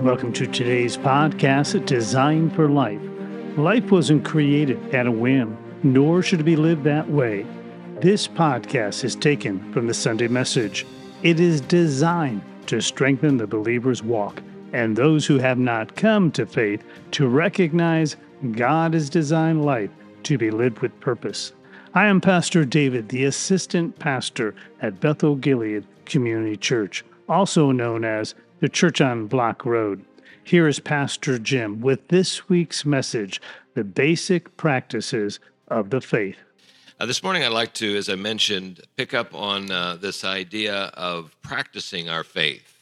Welcome to today's podcast, Designed for Life. Life wasn't created at a whim, nor should it be lived that way. This podcast is taken from the Sunday message. It is designed to strengthen the believer's walk and those who have not come to faith to recognize God has designed life to be lived with purpose. I am Pastor David, the assistant pastor at Bethel Gilead Community Church, also known as the Church on Block Road. Here is Pastor Jim with this week's message, the basic practices of the faith. This morning I'd like to, as I mentioned, pick up on this idea of practicing our faith.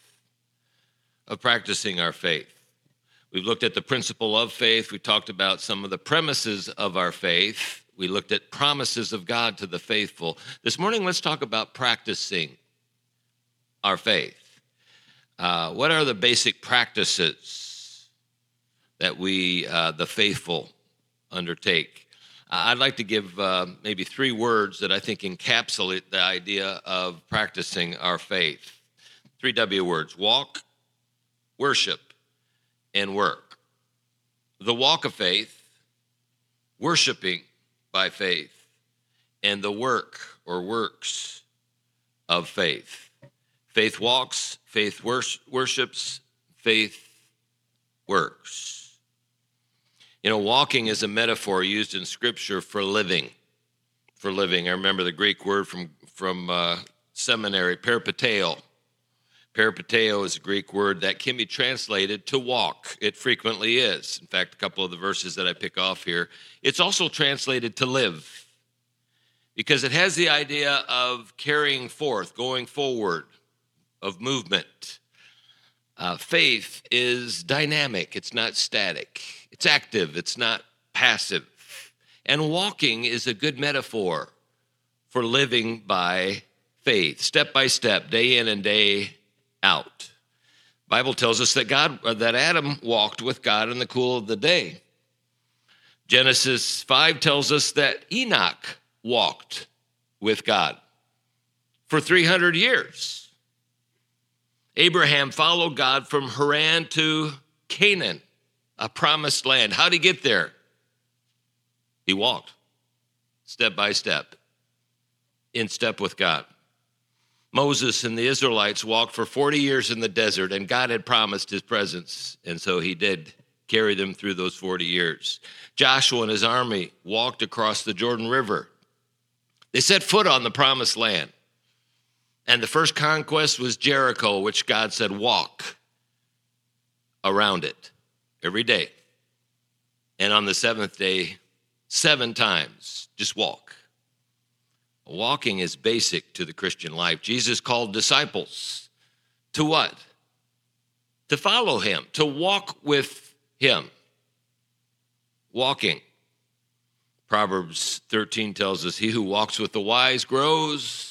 We've looked at the principle of faith. We talked about some of the premises of our faith. We looked at promises of God to the faithful. This morning, let's talk about practicing our faith. What are the basic practices that we, the faithful, undertake? I'd like to give maybe three words that I think encapsulate the idea of practicing our faith. 3 W words: walk, worship, and work. The walk of faith, worshiping by faith, and the work or works of faith. Faith walks, faith worships, faith works. You know, walking is a metaphor used in Scripture for living. I remember the Greek word from seminary, peripateo. Peripateo is a Greek word that can be translated to walk. It frequently is. In fact, a couple of the verses that I pick off here, it's also translated to live, because it has the idea of carrying forth, going forward, of movement. Faith is dynamic. It's not static. It's active. It's not passive. And walking is a good metaphor for living by faith, step by step, day in and day out. The Bible tells us that Adam walked with God in the cool of the day. Genesis 5 tells us that Enoch walked with God for 300 years. Abraham followed God from Haran to Canaan, a promised land. How'd he get there? He walked step by step, in step with God. Moses and the Israelites walked for 40 years in the desert, and God had promised his presence, and so he did carry them through those 40 years. Joshua and his army walked across the Jordan River. They set foot on the promised land. And the first conquest was Jericho, which God said, walk around it every day. And on the seventh day, 7 times, just walk. Walking is basic to the Christian life. Jesus called disciples to what? To follow him, to walk with him. Walking. Proverbs 13 tells us, he who walks with the wise grows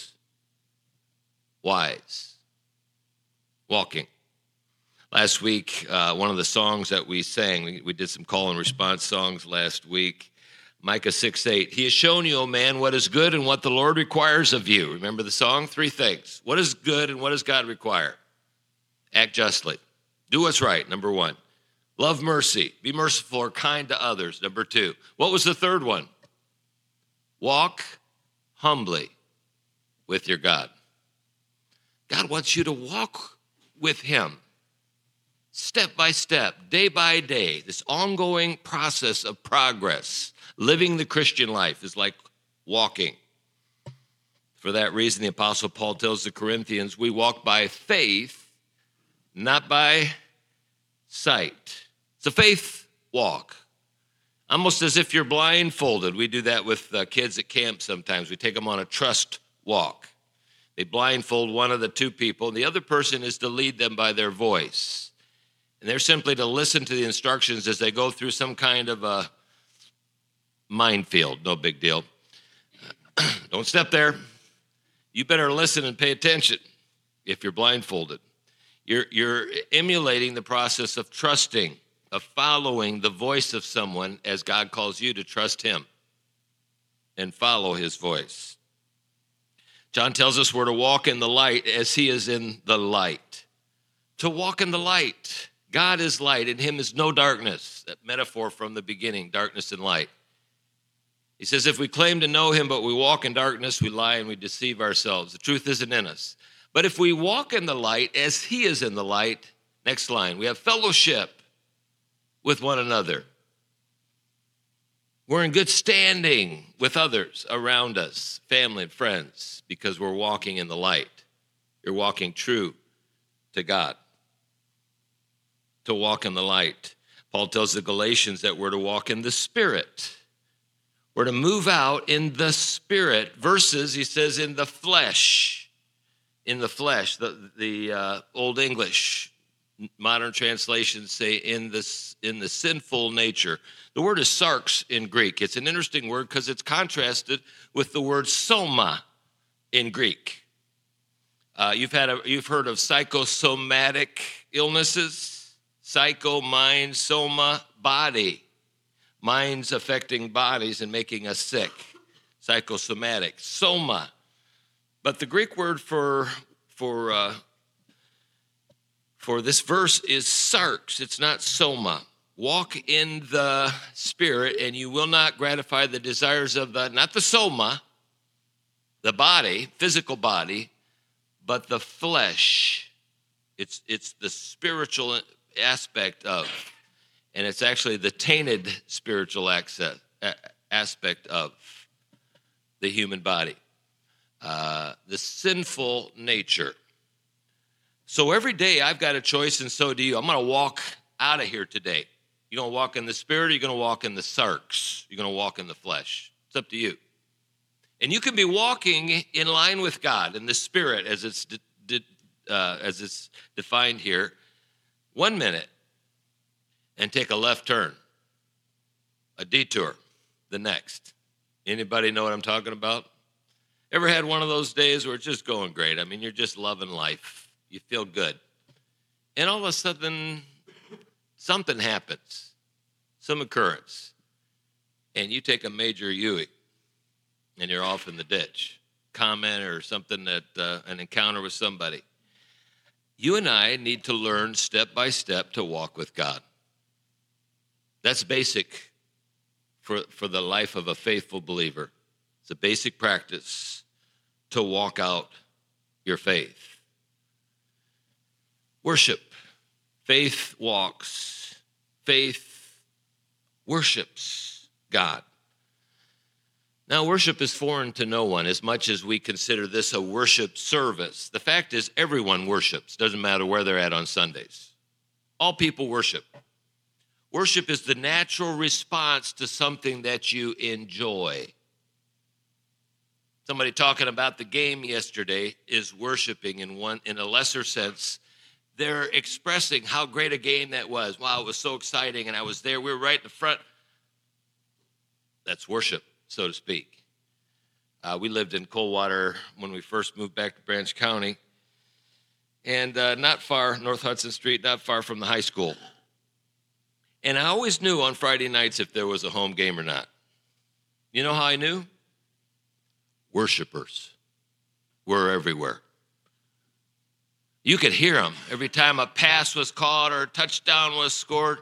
wise. Walking. Last week, one of the songs that we sang, we did some call and response songs last week. Micah 6:8. He has shown you, O man, what is good and what the Lord requires of you. Remember the song? 3 things. What is good and what does God require? Act justly. Do what's right, number 1. Love mercy. Be merciful or kind to others, number 2. What was the third one? Walk humbly with your God. God wants you to walk with him step by step, day by day. This ongoing process of progress. Living the Christian life is like walking. For that reason, the Apostle Paul tells the Corinthians, we walk by faith, not by sight. It's a faith walk. Almost as if you're blindfolded. We do that with kids at camp sometimes. We take them on a trust walk. They blindfold one of the 2 people, and the other person is to lead them by their voice. And they're simply to listen to the instructions as they go through some kind of a minefield. No big deal. Don't step there. You better listen and pay attention if you're blindfolded. You're emulating the process of trusting, of following the voice of someone as God calls you to trust him and follow his voice. John tells us we're to walk in the light as he is in the light. To walk in the light. God is light, in him is no darkness. That metaphor from the beginning, darkness and light. He says, if we claim to know him, but we walk in darkness, we lie and we deceive ourselves. The truth isn't in us. But if we walk in the light as he is in the light, next line, we have fellowship with one another. We're in good standing with others around us, family and friends, because we're walking in the light. You're walking true to God. To walk in the light. Paul tells the Galatians that we're to walk in the Spirit. We're to move out in the Spirit versus, he says, in the flesh. In the flesh, the Old English, modern translations say in the sinful nature. The word is sarx in Greek. It's an interesting word because it's contrasted with the word soma in Greek. You've heard of psychosomatic illnesses. Psycho, mind, soma, body. Minds affecting bodies and making us sick. Psychosomatic. Soma. But the Greek word for this verse is sarx. It's not soma. Walk in the Spirit, and you will not gratify the desires of not the soma, the body, physical body, but the flesh. It's the spiritual aspect of, and it's actually the tainted spiritual aspect of the human body, the sinful nature. So every day I've got a choice, and so do you. I'm going to walk out of here today. You're going to walk in the Spirit, or you're going to walk in the sarx. You're going to walk in the flesh. It's up to you. And you can be walking in line with God in the Spirit, as it's defined here, 1 minute, and take a left turn, a detour, the next. Anybody know what I'm talking about? Ever had one of those days where it's just going great? I mean, you're just loving life. You feel good. And all of a sudden, something happens, some occurrence, and you take a major U-ey, and you're off in the ditch. Comment or something that an encounter with somebody. You and I need to learn step by step to walk with God. That's basic for the life of a faithful believer. It's a basic practice to walk out your faith. Worship. Faith walks. Faith worships God. Now, worship is foreign to no one as much as we consider this a worship service. The fact is, everyone worships. Doesn't matter where they're at on Sundays. All people worship. Worship is the natural response to something that you enjoy. Somebody talking about the game yesterday is worshiping in a lesser sense. They're expressing how great a game that was. Wow, it was so exciting, and I was there. We were right in the front. That's worship, so to speak. We lived in Coldwater when we first moved back to Branch County, and not far, North Hudson Street, not far from the high school. And I always knew on Friday nights if there was a home game or not. You know how I knew? Worshipers were everywhere. You could hear them every time a pass was caught or a touchdown was scored.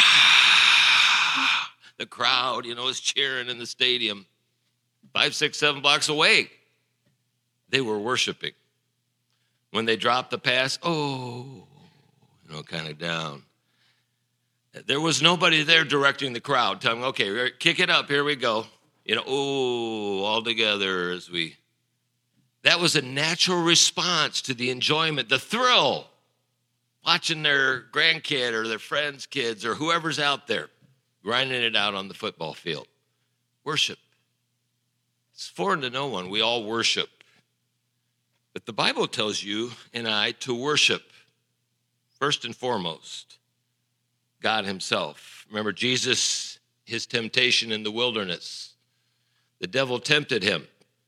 The crowd, was cheering in the stadium 5, 6, 7 blocks away. They were worshiping. When they dropped the pass, kind of down. There was nobody there directing the crowd, telling them, okay, kick it up, here we go. All together as we. That was a natural response to the enjoyment, the thrill, watching their grandkid or their friends' kids or whoever's out there grinding it out on the football field. Worship. It's foreign to no one. We all worship. But the Bible tells you and I to worship, first and foremost, God himself. Remember Jesus, his temptation in the wilderness. The devil tempted him.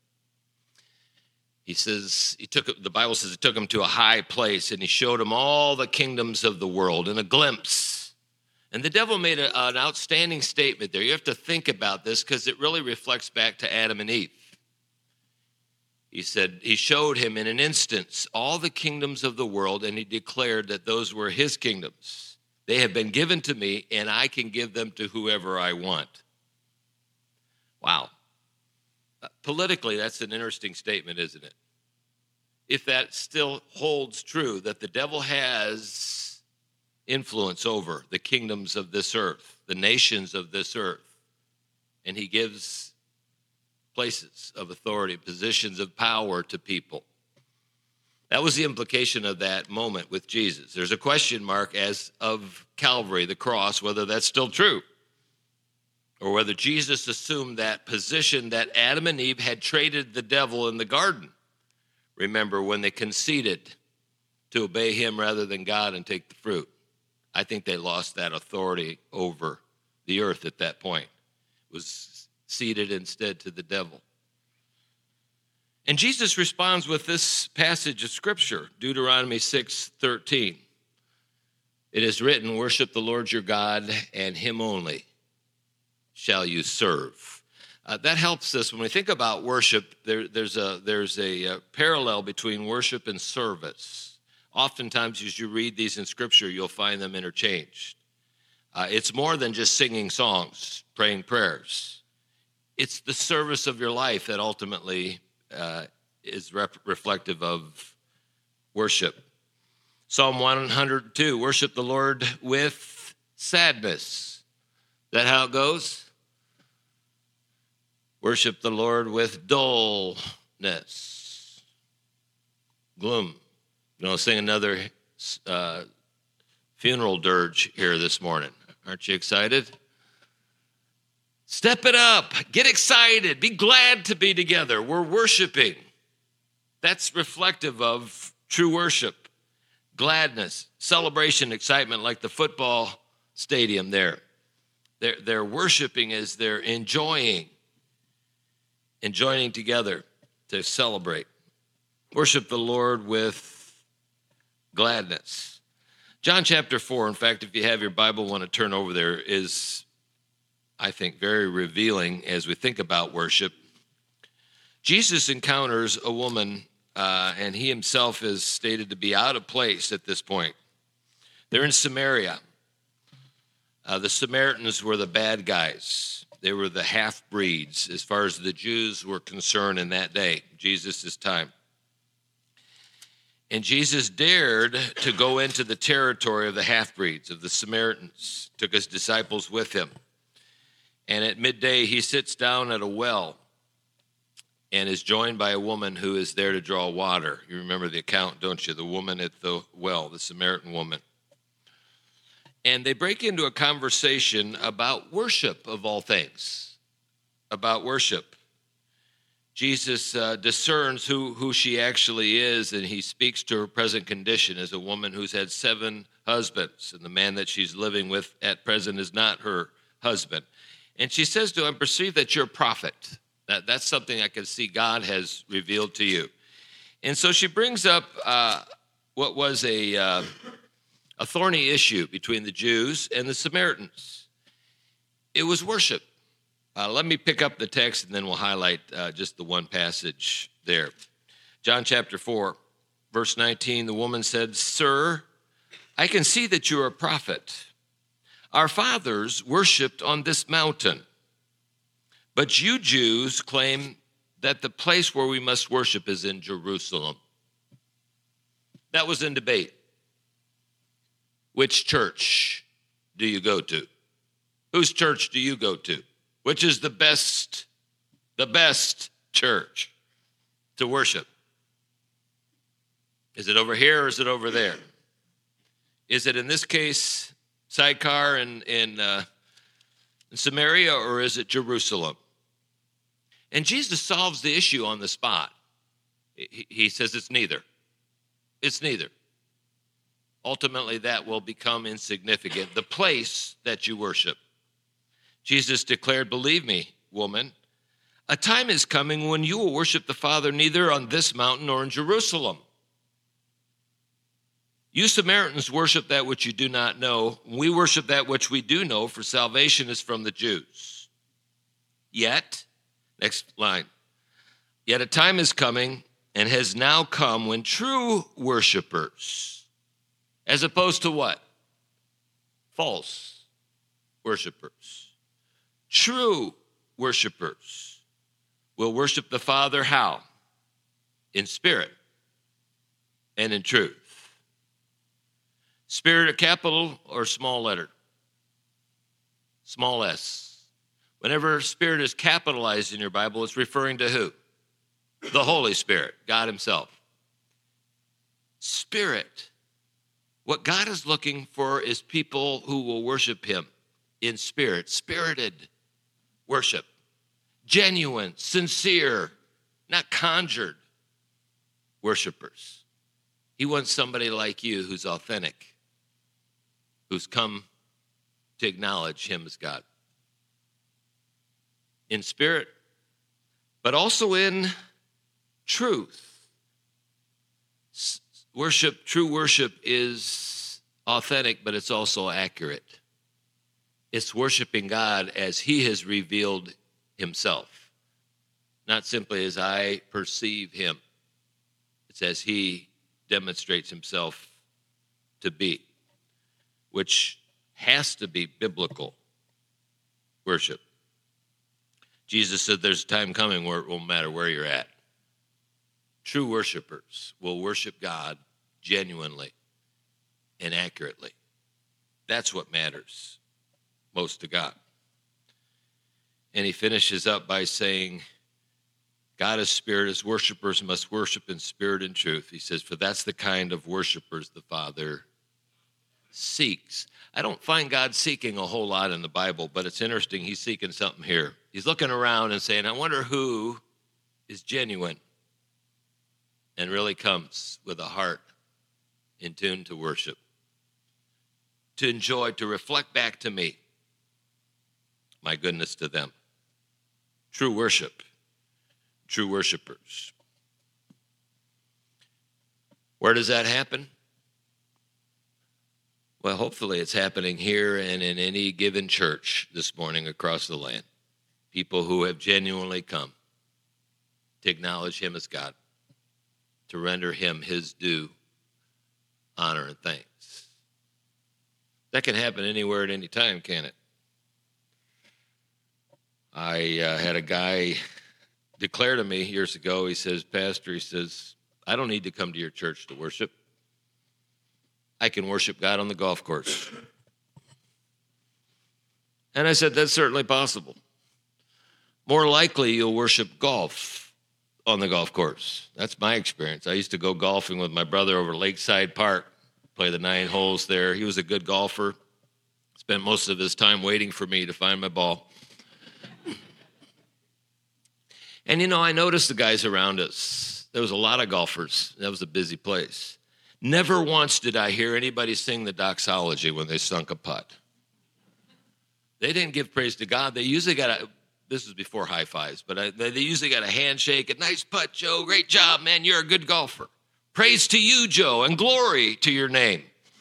He says, the Bible says it took him to a high place and he showed him all the kingdoms of the world in a glimpse. And the devil made an outstanding statement there. You have to think about this because it really reflects back to Adam and Eve. He said, he showed him in an instance all the kingdoms of the world, and he declared that those were his kingdoms. They have been given to me, and I can give them to whoever I want. Wow. Politically, that's an interesting statement, isn't it? If that still holds true, that the devil has influence over the kingdoms of this earth, the nations of this earth, and he gives places of authority, positions of power to people. That was the implication of that moment with Jesus. There's a question mark as of Calvary, the cross, whether that's still true, or whether Jesus assumed that position that Adam and Eve had traded the devil in the garden. Remember when they conceded to obey him rather than God and take the fruit. I think they lost that authority over the earth at that point. It was ceded instead to the devil. And Jesus responds with this passage of Scripture, Deuteronomy 6:13. It is written, worship the Lord your God, and him only shall you serve. That helps us when we think about worship. There's a parallel between worship and service. Oftentimes, as you read these in Scripture, you'll find them interchanged. It's more than just singing songs, praying prayers. It's the service of your life that ultimately is reflective of worship. Psalm 102, worship the Lord with sadness. Is that how it goes? Worship the Lord with dullness, gloom. Sing another funeral dirge here this morning. Aren't you excited? Step it up. Get excited. Be glad to be together. We're worshiping. That's reflective of true worship. Gladness, celebration, excitement, like the football stadium there. They're worshiping as they're enjoying together to celebrate. Worship the Lord with gladness. John chapter 4, in fact, if you have your Bible, want to turn over there, is, I think, very revealing as we think about worship. Jesus encounters a woman, and he himself is stated to be out of place at this point. They're in Samaria. The Samaritans were the bad guys. They were the half-breeds as far as the Jews were concerned in that day, Jesus' time. And Jesus dared to go into the territory of the half-breeds, of the Samaritans, took his disciples with him. And at midday, he sits down at a well and is joined by a woman who is there to draw water. You remember the account, don't you? The woman at the well, the Samaritan woman. And they break into a conversation about worship, of all things, about worship. Jesus discerns who she actually is, and he speaks to her present condition as a woman who's had 7 husbands, and the man that she's living with at present is not her husband. And she says to him, I perceive that you're a prophet. That's something I can see God has revealed to you. And so she brings up what was a thorny issue between the Jews and the Samaritans. It was worship. Let me pick up the text and then we'll highlight just the one passage there. John chapter 4, verse 19, the woman said, Sir, I can see that you're a prophet. Our fathers worshiped on this mountain, but you Jews claim that the place where we must worship is in Jerusalem. That was in debate. Which church do you go to? Whose church do you go to? Which is the best church to worship? Is it over here or is it over there? Is it, in this case, Sychar in Samaria, or is it Jerusalem? And Jesus solves the issue on the spot. He says it's neither. It's neither. Ultimately, that will become insignificant. The place that you worship. Jesus declared, believe me, woman, a time is coming when you will worship the Father neither on this mountain nor in Jerusalem. You Samaritans worship that which you do not know. We worship that which we do know, for salvation is from the Jews. Yet, next line, yet a time is coming and has now come when true worshipers, as opposed to what? false worshipers. True worshipers will worship the Father how? In spirit and in truth. Spirit, a capital or small letter? Small s. Whenever spirit is capitalized in your Bible, it's referring to who? The Holy Spirit, God himself. Spirit. What God is looking for is people who will worship him in spirit, spirited worship, genuine, sincere, not conjured worshipers. He wants somebody like you who's authentic, who's come to acknowledge him as God. In spirit, but also in truth. Worship, true worship is authentic, but it's also accurate. It's worshiping God as he has revealed himself, not simply as I perceive him. It's as he demonstrates himself to be, which has to be biblical worship. Jesus said there's a time coming where it won't matter where you're at. True worshipers will worship God genuinely and accurately. That's what matters most to God. And he finishes up by saying, God is spirit, his worshipers must worship in spirit and truth. He says, for that's the kind of worshipers the Father seeks. I don't find God seeking a whole lot in the Bible, but it's interesting. He's seeking something here. He's looking around and saying, I wonder who is genuine and really comes with a heart in tune to worship, to enjoy, to reflect back to me my goodness to them. True worship, true worshipers. Where does that happen? Well, hopefully it's happening here and in any given church this morning across the land. People who have genuinely come to acknowledge him as God, to render him his due honor and thanks. That can happen anywhere at any time, can't it? I had a guy declare to me years ago, he says, Pastor, he says, I don't need to come to your church to worship. I can worship God on the golf course. And I said, that's certainly possible. More likely you'll worship golf on the golf course. That's my experience. I used to go golfing with my brother over Lakeside Park, play the 9 holes there. He was a good golfer. Spent most of his time waiting for me to find my ball. And, you know, I noticed the guys around us. There was a lot of golfers. That was a busy place. Never once did I hear anybody sing the doxology when they sunk a putt. They didn't give praise to God. They usually got a, this was before high fives, but they usually got a handshake, a nice putt, Joe, great job, man, you're a good golfer. Praise to you, Joe, and glory to your name.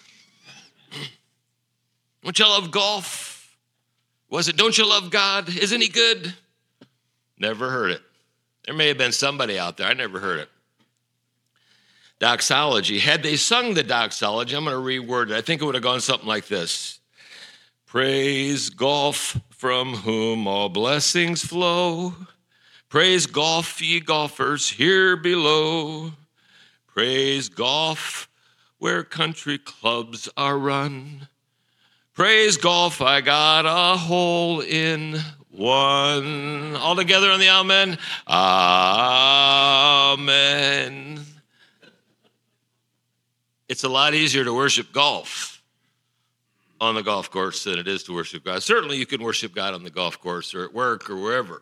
Don't you love golf? Was it, don't you love God? Isn't he good? Never heard it. There may have been somebody out there. I never heard it. Doxology. Had they sung the doxology, I'm going to reword it. I think it would have gone something like this. Praise golf, from whom all blessings flow. Praise golf, ye golfers here below. Praise golf, where country clubs are run. Praise golf, I got a hole in one. All together on the amen. Amen. It's a lot easier to worship golf on the golf course than it is to worship God. Certainly you can worship God on the golf course or at work or wherever.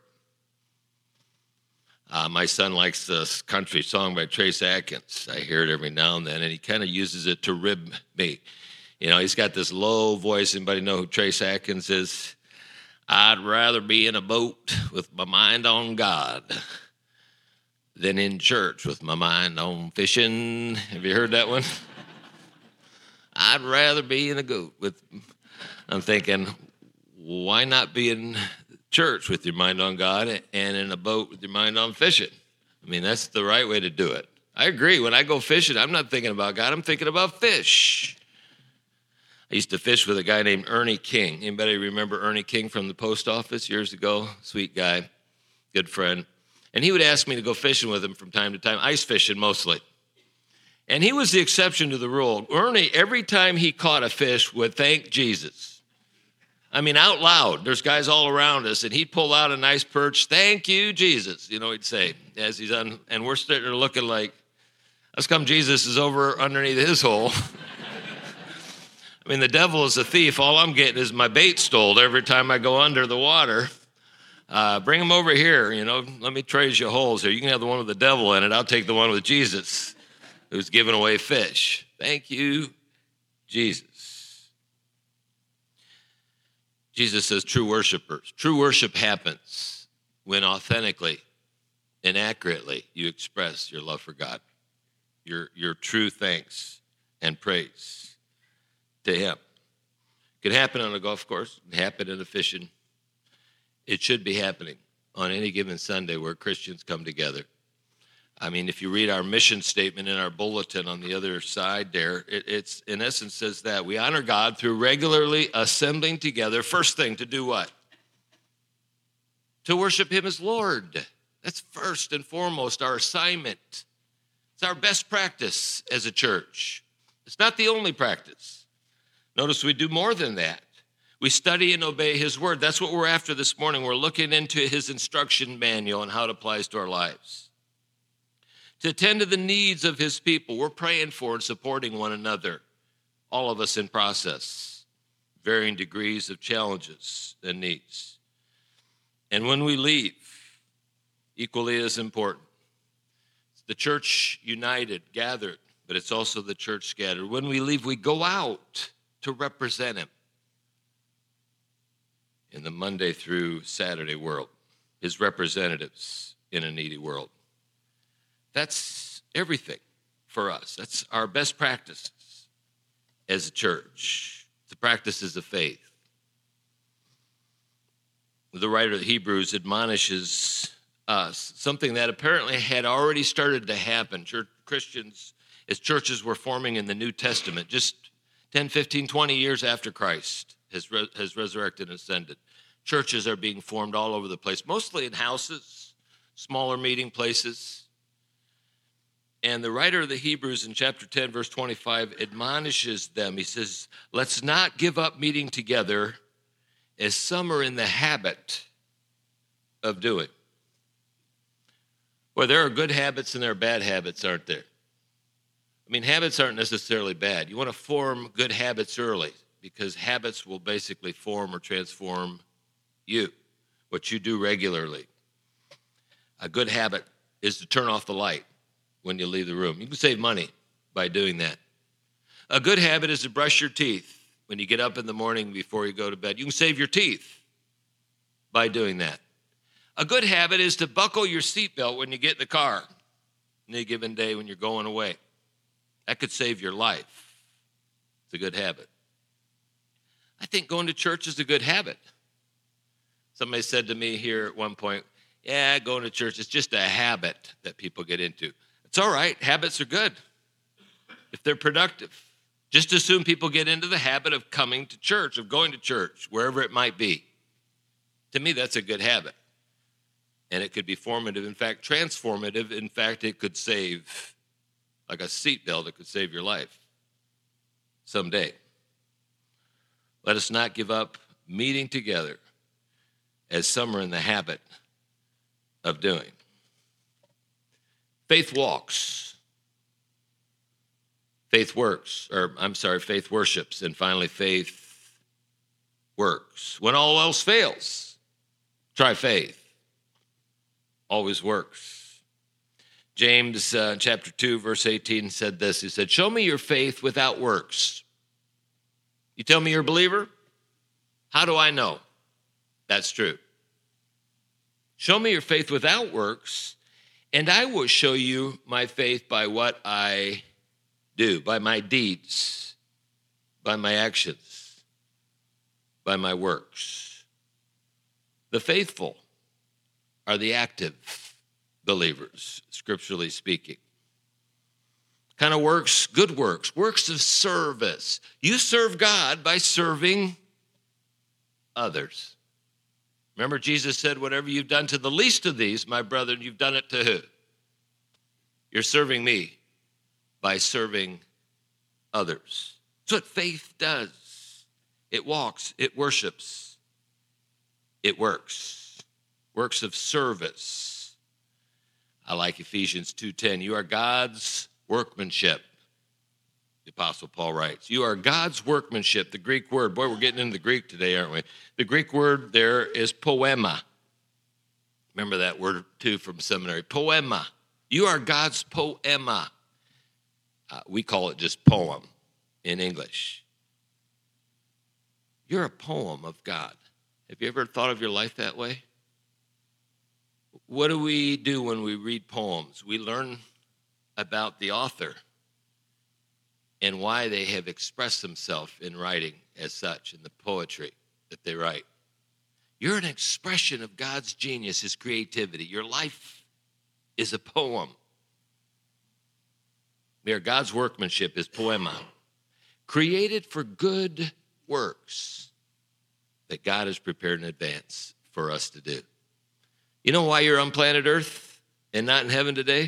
My son likes this country song by Trace Atkins. I hear it every now and then, and he kind of uses it to rib me. You know, he's got this low voice. Anybody know who Trace Atkins is? I'd rather be in a boat with my mind on God than in church with my mind on fishing. Have you heard that one? I'd rather be in a goat with, I'm thinking, why not be in church with your mind on God and in a boat with your mind on fishing? I mean, that's the right way to do it. I agree. When I go fishing, I'm not thinking about God. I'm thinking about fish. I used to fish with a guy named Ernie King. Anybody remember Ernie King from the post office years ago? Sweet guy, good friend. And he would ask me to go fishing with him from time to time, ice fishing mostly. And he was the exception to the rule. Ernie, every time he caught a fish, would thank Jesus. I mean, out loud. There's guys all around us, and he'd pull out a nice perch. Thank you, Jesus, he'd say, as he's on. And we're sitting there looking like, how come Jesus is over underneath his hole? I mean, the devil is a thief. All I'm getting is my bait stole every time I go under the water. Bring him over here, let me trade you holes here. You can have the one with the devil in it. I'll take the one with Jesus, who's giving away fish. Thank you, Jesus. Jesus says true worshipers. True worship happens when authentically and accurately you express your love for God, your true thanks and praise to him. It could happen on a golf course. It can happen in a fishing. It should be happening on any given Sunday where Christians come together. I mean, if you read our mission statement in our bulletin on the other side there, it's in essence says that we honor God through regularly assembling together. First thing, to do what? To worship him as Lord. That's first and foremost our assignment. It's our best practice as a church. It's not the only practice. Notice we do more than that. We study and obey his word. That's what we're after this morning. We're looking into his instruction manual and how it applies to our lives. To attend to the needs of his people, we're praying for and supporting one another, all of us in process, varying degrees of challenges and needs. And when we leave, equally as important, it's the church united, gathered, but it's also the church scattered. When we leave, we go out to represent him in the Monday through Saturday world, his representatives in a needy world. That's everything for us. That's our best practices as a church, the practices of faith. The writer of the Hebrews admonishes us, something that apparently had already started to happen. Christians, as churches were forming in the New Testament, just 10, 15, 20 years after Christ has resurrected and ascended. Churches are being formed all over the place, mostly in houses, smaller meeting places. And the writer of the Hebrews in chapter 10, verse 25, admonishes them. He says, let's not give up meeting together as some are in the habit of doing. Well, there are good habits and there are bad habits, aren't there? I mean, habits aren't necessarily bad. You want to form good habits early because habits will basically form or transform you, what you do regularly. A good habit is to turn off the light when you leave the room. You can save money by doing that. A good habit is to brush your teeth when you get up in the morning before you go to bed. You can save your teeth by doing that. A good habit is to buckle your seatbelt when you get in the car on any given day when you're going away. That could save your life. It's a good habit. I think going to church is a good habit. Somebody said to me here at one point, yeah, going to church is just a habit that people get into. It's all right. Habits are good if they're productive. Just assume people get into the habit of coming to church, of going to church, wherever it might be. To me, that's a good habit. And it could be formative, in fact, transformative. In fact, it could save, like a seatbelt, it could save your life someday. Let us not give up meeting together as some are in the habit of doing. Faith walks. Faith works, faith worships, and finally faith works. When all else fails, try faith. Always works. James chapter 2, verse 18 said this. He said, show me your faith without works. You tell me you're a believer? How do I know that's true? Show me your faith without works, and I will show you my faith by what I do, by my deeds, by my actions, by my works. The faithful are the active believers, scripturally speaking. kind of works, good works, works of service. You serve God by serving others. Remember, Jesus said, whatever you've done to the least of these, my brethren, you've done it to who? You're serving me by serving others. That's what faith does. It walks, it worships, it works. Works of service. I like Ephesians 2:10. You are God's workmanship. The Apostle Paul writes, you are God's workmanship. The Greek word, boy, we're getting into the Greek today, aren't we? The Greek word there is poema. Remember that word, too, from seminary. Poema. You are God's poema. We call it just poem in English. You're a poem of God. Have you ever thought of your life that way? What do we do when we read poems? We learn about the author and why they have expressed themselves in writing as such, in the poetry that they write. You're an expression of God's genius, his creativity. Your life is a poem. We are God's workmanship, his poema, created for good works that God has prepared in advance for us to do. You know why you're on planet Earth and not in heaven today?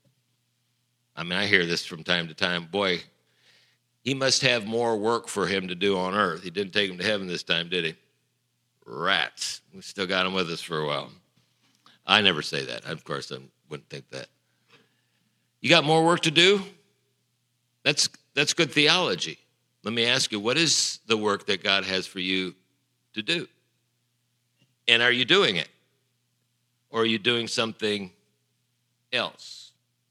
I mean, I hear this from time to time. Boy, he must have more work for him to do on earth. He didn't take him to heaven this time, did he? Rats. We still got him with us for a while. I never say that. Of course, I wouldn't think that. You got more work to do? That's good theology. Let me ask you, what is the work that God has for you to do? And are you doing it? Or are you doing something else?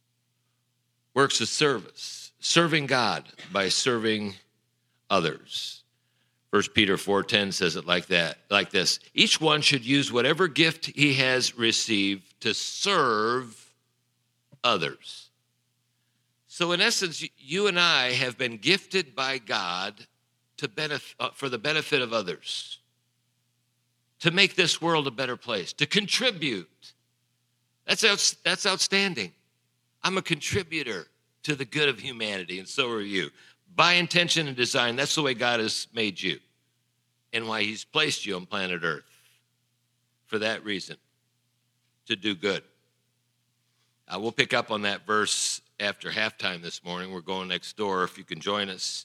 Works of service. Serving God by serving others. 1 Peter 4:10 says it like this. Each one should use whatever gift he has received to serve others. So in essence, you and I have been gifted by God for the benefit of others, to make this world a better place, to contribute. That's outstanding. I'm a contributor to the good of humanity, and so are you. By intention and design, that's the way God has made you and why he's placed you on planet Earth. For that reason, to do good. We'll pick up on that verse after halftime this morning. We're going next door if you can join us.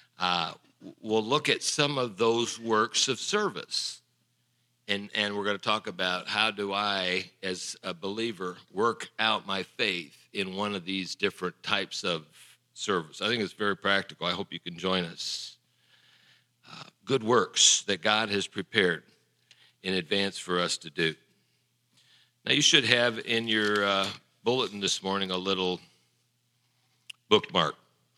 We'll look at some of those works of service. And we're going to talk about how do I, as a believer, work out my faith in one of these different types of service. I think it's very practical. I hope you can join us. Good works that God has prepared in advance for us to do. Now, you should have in your bulletin this morning a little bookmark.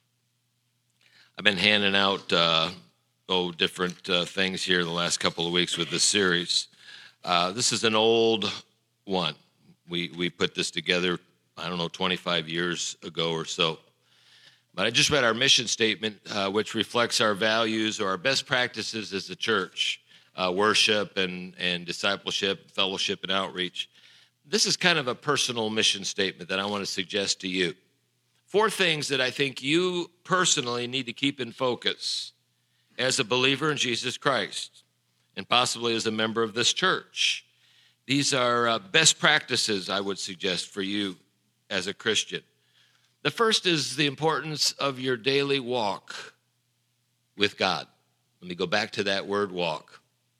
I've been handing out different things here the last couple of weeks with this series. This is an old one. We put this together, 25 years ago or so. But I just read our mission statement, which reflects our values or our best practices as a church, worship and discipleship, fellowship, and outreach. This is kind of a personal mission statement that I want to suggest to you. 4 things that I think you personally need to keep in focus as a believer in Jesus Christ, and possibly as a member of this church. These are best practices, I would suggest, for you as a Christian. The first is the importance of your daily walk with God. Let me go back to that word, walk.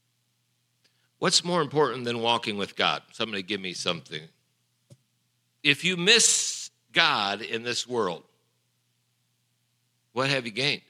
What's more important than walking with God? Somebody give me something. If you miss God in this world, what have you gained?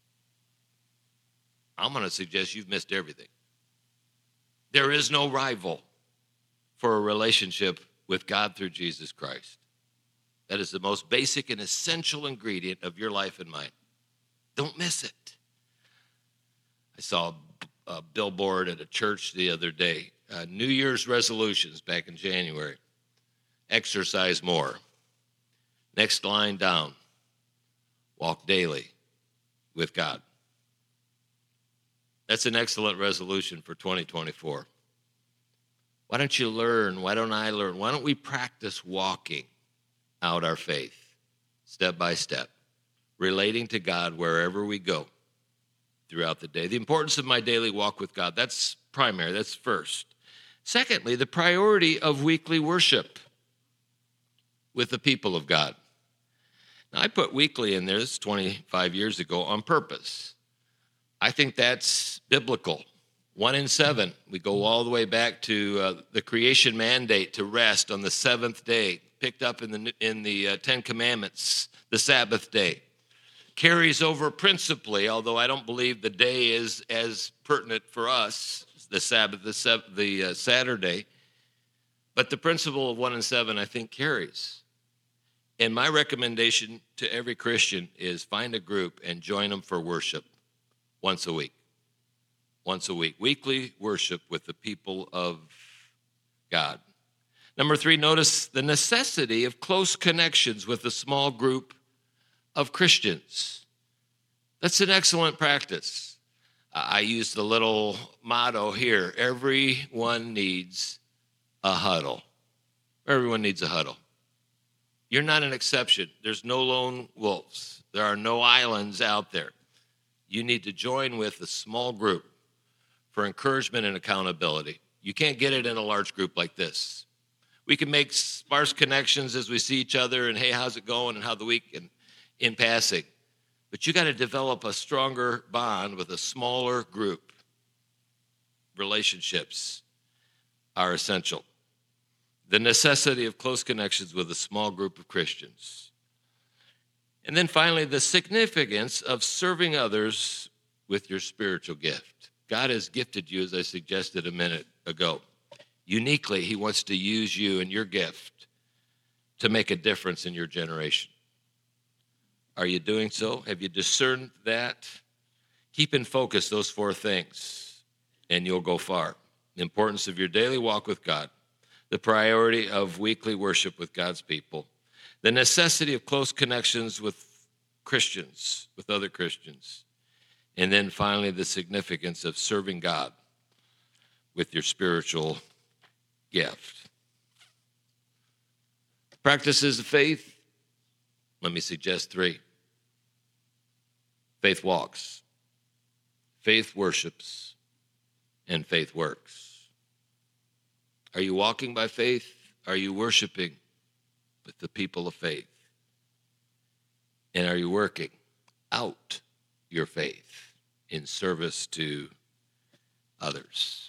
I'm going to suggest you've missed everything. There is no rival for a relationship with God through Jesus Christ. That is the most basic and essential ingredient of your life and mine. Don't miss it. I saw a billboard at a church the other day. New Year's resolutions back in January. Exercise more. Next line down. Walk daily with God. That's an excellent resolution for 2024. Why don't you learn? Why don't I learn? Why don't we practice walking out our faith step by step? relating to God wherever we go throughout the day. The importance of my daily walk with God, that's primary, that's first. Secondly, the priority of weekly worship with the people of God. Now, I put weekly in there, this is 25 years ago, on purpose. I think that's biblical. 1 in 7, we go all the way back to the creation mandate to rest on the seventh day, picked up in the Ten Commandments, the Sabbath day. Carries over principally, although I don't believe the day is as pertinent for us, the Sabbath, the Saturday. But the principle of 1 in 7, I think, carries. And my recommendation to every Christian is find a group and join them for worship once a week. Once a week. Weekly worship with the people of God. Number 3, notice the necessity of close connections with a small group of Christians. That's an excellent practice. I use the little motto here, everyone needs a huddle. Everyone needs a huddle. You're not an exception. There's no lone wolves. There are no islands out there. You need to join with a small group for encouragement and accountability. You can't get it in a large group like this. We can make sparse connections as we see each other and, hey, how's it going and how the week and in passing. But you got to develop a stronger bond with a smaller group. Relationships are essential. The necessity of close connections with a small group of Christians. And then finally, the significance of serving others with your spiritual gift. God has gifted you, as I suggested a minute ago. Uniquely, he wants to use you and your gift to make a difference in your generation. Are you doing so? Have you discerned that? Keep in focus those 4 things, and you'll go far. The importance of your daily walk with God, the priority of weekly worship with God's people, the necessity of close connections with Christians, with other Christians, and then finally the significance of serving God with your spiritual gift. Practices of faith, let me suggest 3. Faith walks, faith worships, and faith works. Are you walking by faith? Are you worshiping with the people of faith? And are you working out your faith in service to others?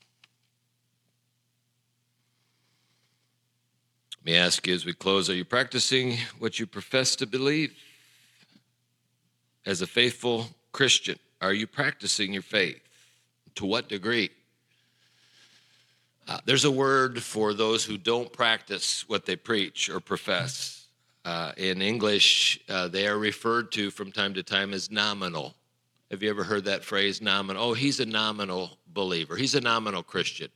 Let me ask you as we close, are you practicing what you profess to believe? As a faithful Christian, are you practicing your faith? To what degree? There's a word for those who don't practice what they preach or profess. In English, they are referred to from time to time as nominal. Have you ever heard that phrase, nominal? Oh, he's a nominal believer. He's a nominal Christian.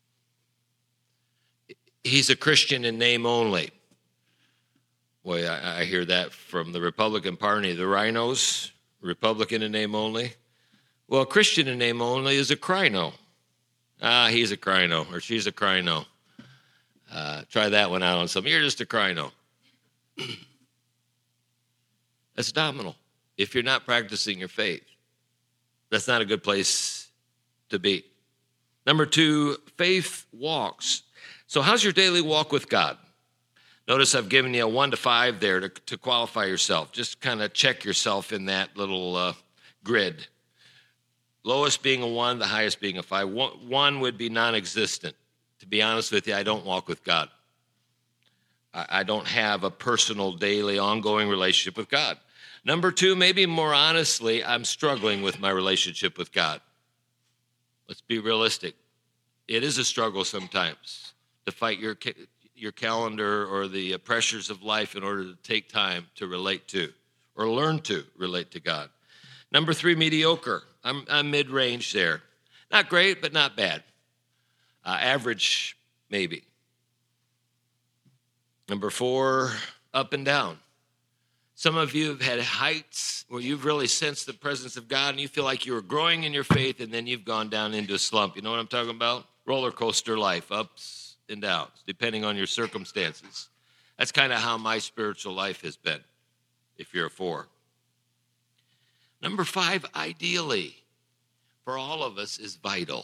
He's a Christian in name only. Boy, I hear that from the Republican Party. The rhinos, Republican in name only. Well, Christian in name only is a crino. He's a crino, or she's a crino. Try that one out on some. You're just a crino. That's nominal. If you're not practicing your faith, that's not a good place to be. Number 2, faith walks. So how's your daily walk with God? Notice I've given you a 1 to 5 there to qualify yourself. Just kind of check yourself in that little grid. Lowest being a 1, the highest being a 5. 1 would be non-existent. To be honest with you, I don't walk with God. I don't have a personal, daily, ongoing relationship with God. Number 2, maybe more honestly, I'm struggling with my relationship with God. Let's be realistic. It is a struggle sometimes to fight your calendar or the pressures of life in order to take time to relate to or learn to relate to God. Number 3, mediocre. I'm mid-range there. Not great, but not bad. Average, maybe. Number 4, up and down. Some of you have had heights where you've really sensed the presence of God and you feel like you were growing in your faith, and then you've gone down into a slump. You know what I'm talking about? Roller coaster life, ups and downs, depending on your circumstances. That's kind of how my spiritual life has been, if you're a 4. Number 5, ideally, for all of us, is vital.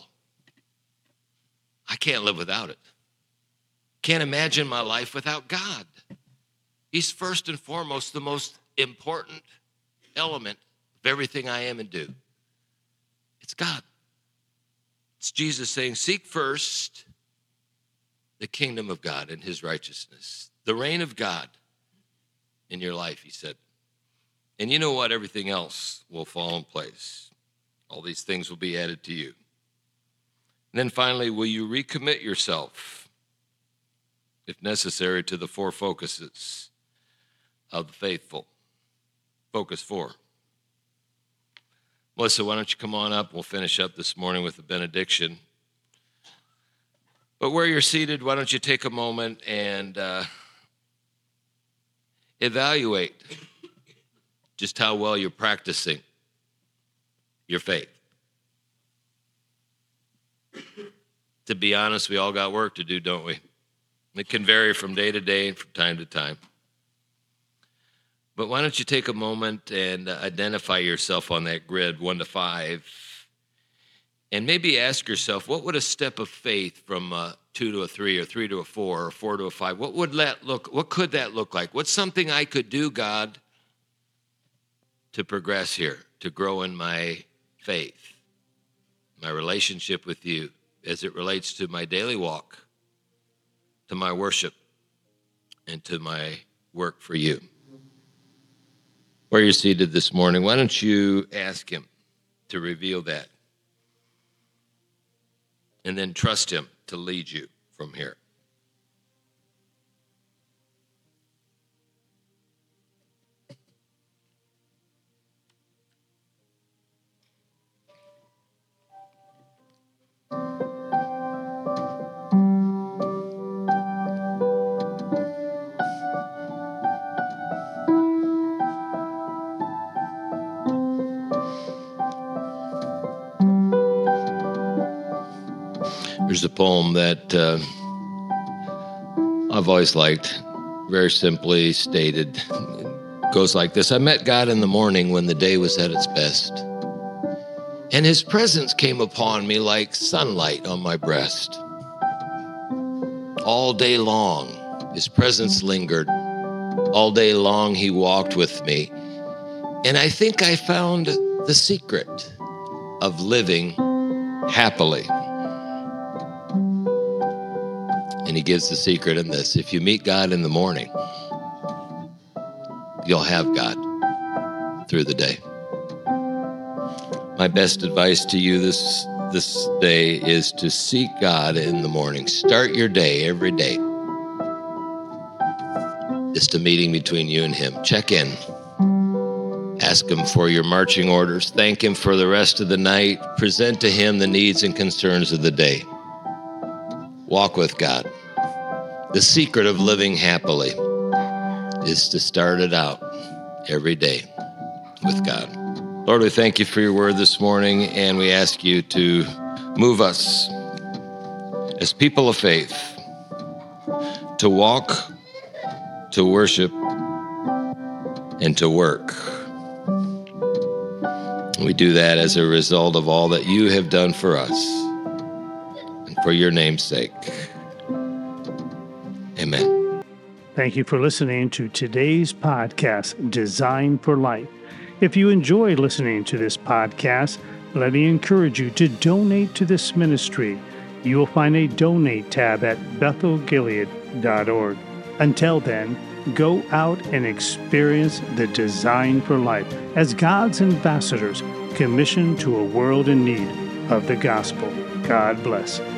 I can't live without it. Can't imagine my life without God. He's first and foremost the most important element of everything I am and do. It's God. It's Jesus saying, seek first the kingdom of God and his righteousness, the reign of God in your life, he said. And you know what? Everything else will fall in place. All these things will be added to you. And then finally, will you recommit yourself, if necessary, to the 4 focuses of the faithful? Focus 4. Melissa, why don't you come on up? We'll finish up this morning with a benediction. But where you're seated, why don't you take a moment and evaluate just how well you're practicing your faith. To be honest, we all got work to do, don't we? It can vary from day to day and from time to time. But why don't you take a moment and identify yourself on that grid, 1 to 5, and maybe ask yourself, what would a step of faith from 2 to a 3 or 3 to a 4 or 4 to a 5, what could that look like? What's something I could do, God, to progress here, to grow in my faith, my relationship with you as it relates to my daily walk, to my worship, and to my work for you? Where you're seated this morning, why don't you ask him to reveal that? And then trust him to lead you from here. There's a poem that I've always liked, very simply stated. It goes like this: I met God in the morning when the day was at its best, and his presence came upon me like sunlight on my breast. All day long, his presence lingered. All day long, he walked with me. And I think I found the secret of living happily. And he gives the secret in this: if you meet God in the morning, you'll have God through the day. My best advice to you this day is to seek God in the morning. Start your day every day. Just a meeting between you and him. Check in. Ask him for your marching orders. Thank him for the rest of the night. Present to him the needs and concerns of the day. Walk with God. The secret of living happily is to start it out every day with God. Lord, we thank you for your word this morning, and we ask you to move us as people of faith to walk, to worship, and to work. We do that as a result of all that you have done for us and for your name's sake. Amen. Thank you for listening to today's podcast, Design for Life. If you enjoy listening to this podcast, let me encourage you to donate to this ministry. You will find a donate tab at bethelgilead.org. Until then, go out and experience the design for life as God's ambassadors commissioned to a world in need of the gospel. God bless.